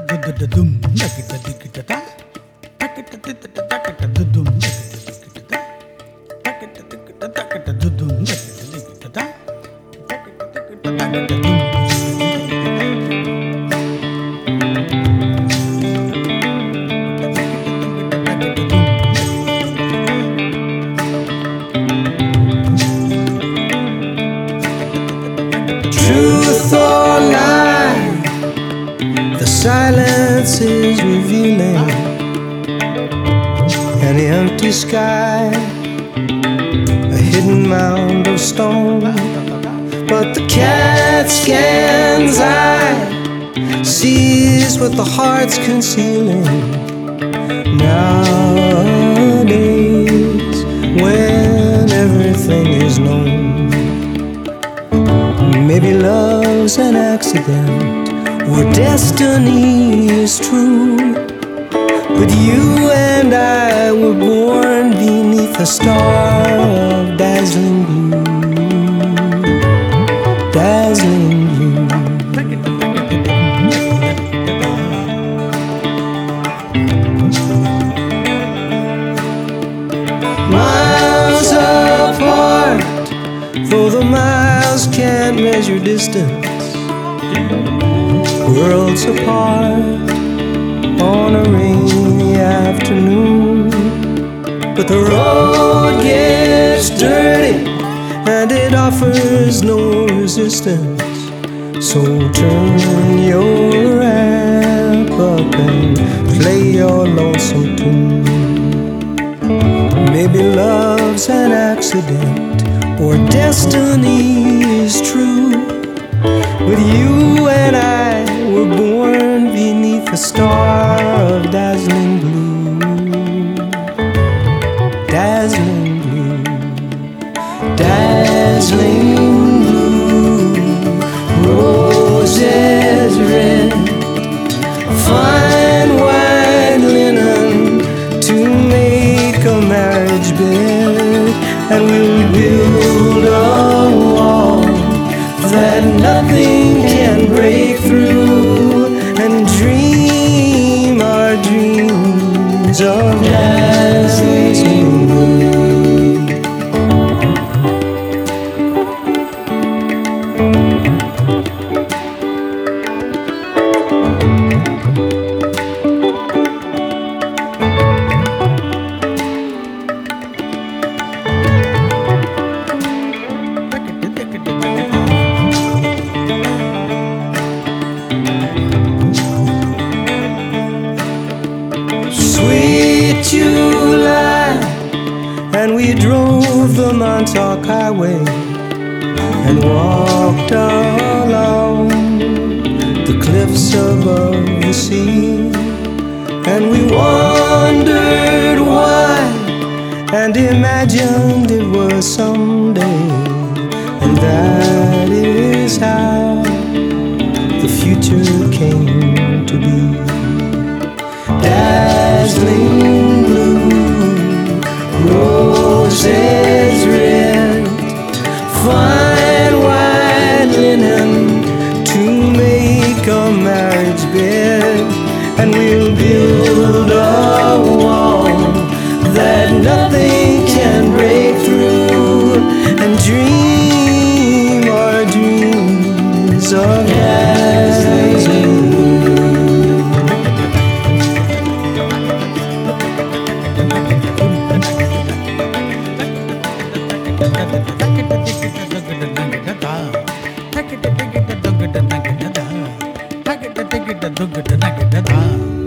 Truth or lie, the silence is revealing an empty sky, a hidden mound of stone. But the CAT scan's eye sees what the heart's concealing. Nowadays, when everything is known, maybe love's an accident or destiny is true. But you and I were born beneath a star of dazzling blue, dazzling blue. Miles apart, though the miles can't measure distance, worlds apart on a rainy afternoon. But the road gets dirty and it offers no resistance. So turn your amp up and play your lonesome tune. Maybe love's an accident or destiny is true. But you and I were born beneath a star of dazzling blue, dazzling blue, dazzling blue. Roses red, fine white linen to make a marriage bed, and we'll build a wall that nothing can break through, and dream our dreams of dazzling blue. Sweet July, and we drove the Montauk Highway and walked along the cliffs above the sea, and we wondered why and imagined it was someday, and that is how the future came to be. Dazzling blue, roses red, fine white linen to make a marriage bed, and we'll build a wall that nothing can break through, and dream our dreams of dazzling blue. Take it,